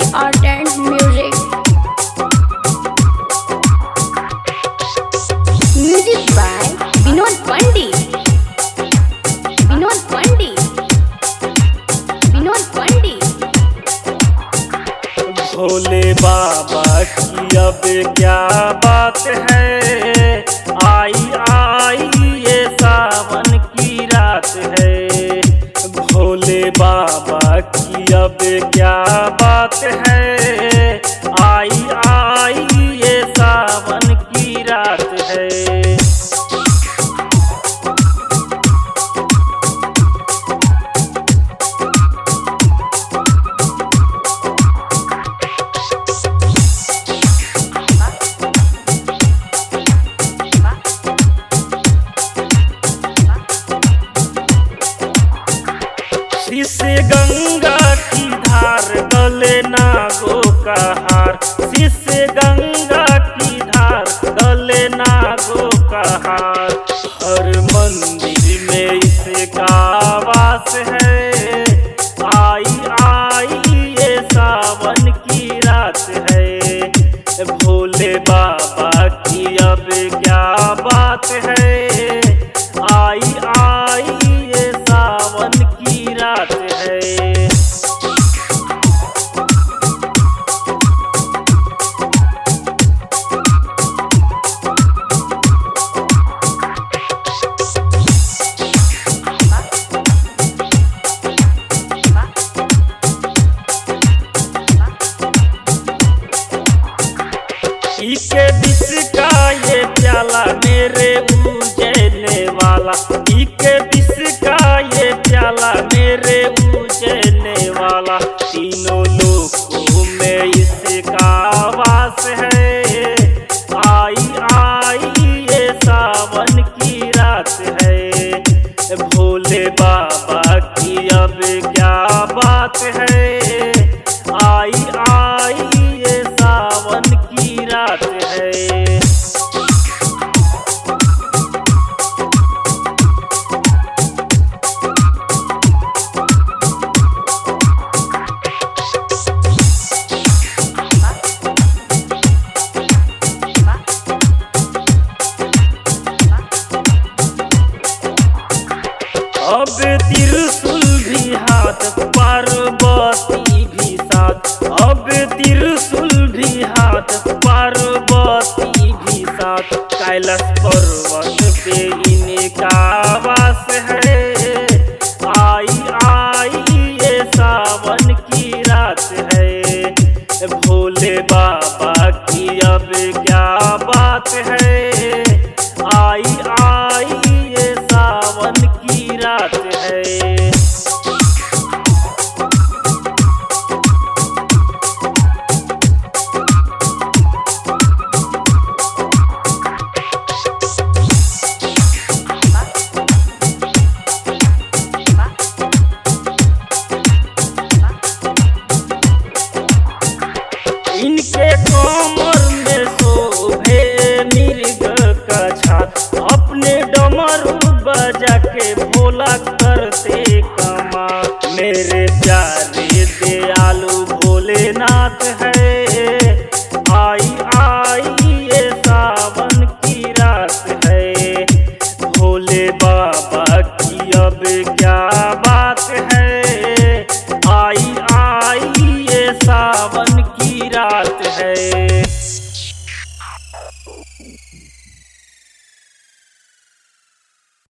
Art and Music. Music by Vinod Pandit. Vinod Pandit. Vinod Pandit. Bhole बाबा की अब क्या बात है, आई आई ये सावन की रात है। भोले बाबा की अब क्या बात है, आई आई ये सावन की रात है। शीशे गंगा की धार गले नागों का हार, शीशे गंगा की धार गले नागों का हार। हर मंदिर में इसका वास है, आई आई ये सावन की रात है। भोले बाबा की अब क्या बात है, आई आई ये सावन की रात है। इके दिस का ये प्याला मेरे उजैने वाला, इके दिस का ये प्याला मेरे उजैने वाला। तीनों लोकों में इसका वास है, आई आई ये सावन की रात है। भोले बाबा की अब क्या बात है, आई आई ये सावन की रात है। अब त्रिशूल भी हाथ, पार्वती भी साथ। अब त्रिशूल भी हाथ, पार्वती भी साथ। कैलाश पर्वत पे इनका वास है, आई आई ये सावन की रात है। भोले बाबा की अब क्या बात है, आई आई ये सावन की रात है। इनके कमर में शोभे मृग का छात, अपने डमरू बजा के भोला करते कमाल। मेरे प्यारे दयालु भोलेनाथ है, आई आई ये सावन की रात है। भोले बाबा की अब क्या बात है, आई आई ये सावन की रात है।